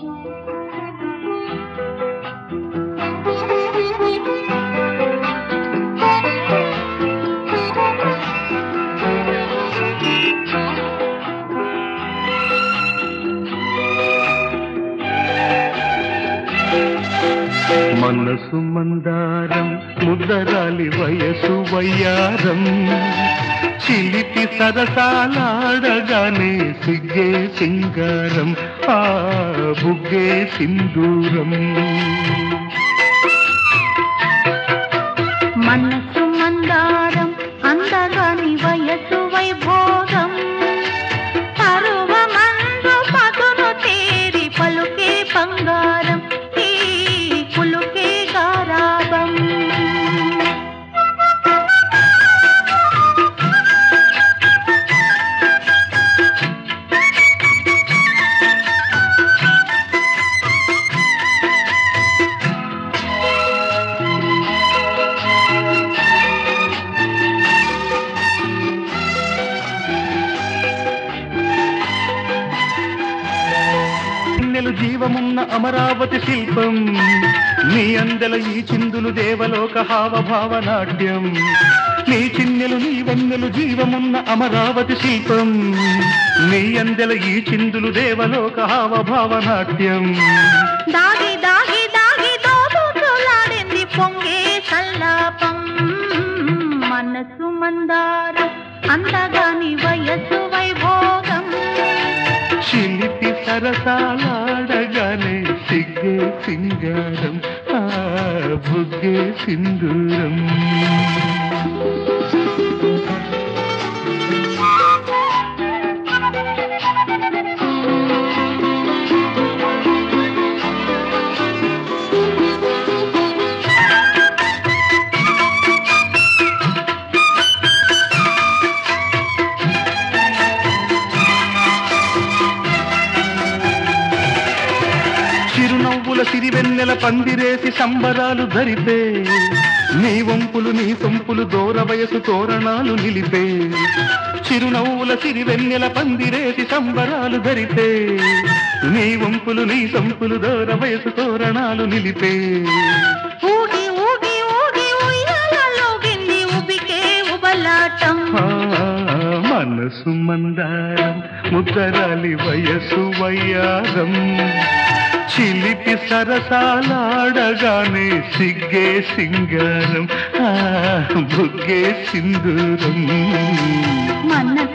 మనసు మందారం ముద్దరాలి వయసు వయ్యారం చిలిపి సరసాలాడగానే సిగ్గే సింగారం ఆ బుగ్గే సింధూరం. మనసు మందారం అందగాని వయసు వైభోగం పరువమందు పదును తేరి పలుకే బంగారం ఈ పులుకే గారాబం. జీవమున్న అమరావతి శిల్పం నీ అందెల ఈ చిందులు దేవలోక హావభావనాట్యం. నీ చిన్నెలు నీ వన్నెలు జీవమున్న అమరావతి శిల్పం నీ అందెల ఈ చిందులు దేవలోక హావభావనాట్యం. దాగి దాగి దాగి దోబులాడింది పొంగే సల్లాపం. మనసు మందారం అందగాని వయసు వైభోగం చిలిపి సరసాలాడగానే సిగ్గే సింగారం ఆ బుగ్గే సింధూరం. చిరునవ్వుల సిరివెన్నెల పందిరేసి సంబరాలు ధరిపే నీ వంపులు నీ సొంపులు దూర వయసు తోరణాలు నిలిపే. చిరునవ్వుల సిరివెన్నెల పందిరేసి సంబరాలు ధరిపే నీ వంపులు నీ సొంపులు దూర వయసు తోరణాలు నిలిపే. ఊగి ఊగి ఊగి ఉయ్యాలలోగింది ఉబికే ఉబలాటం. మనసు మందారం ముద్దరాలి వయసు వయ్యారం చిలిపి సరసాలాడగానే సిగ్గే సింగారం ఆ బుగ్గే సింధూరం. మనసు